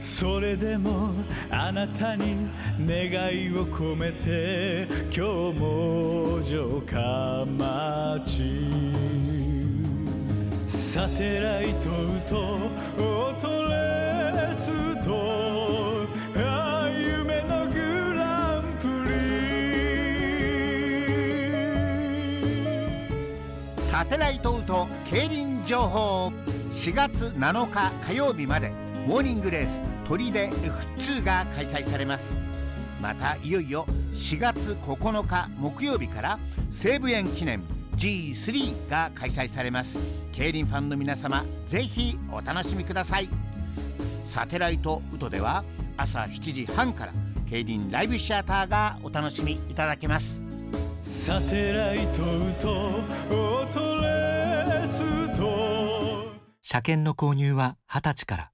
それでもあなたに願いを込めて今日も城下町サテライトとオートレスと夢のグランプリサテライトウト競輪情報。4月7日火曜日までモーニングレース砦 F2 が開催されます。またいよいよ4月9日木曜日から西武園記念 G3 が開催されます。競輪ファンの皆様、ぜひお楽しみください。サテライトウトでは朝7時半から競輪ライブシアターがお楽しみいただけます。 サテライトとオートレースと。 車検の購入は20歳から。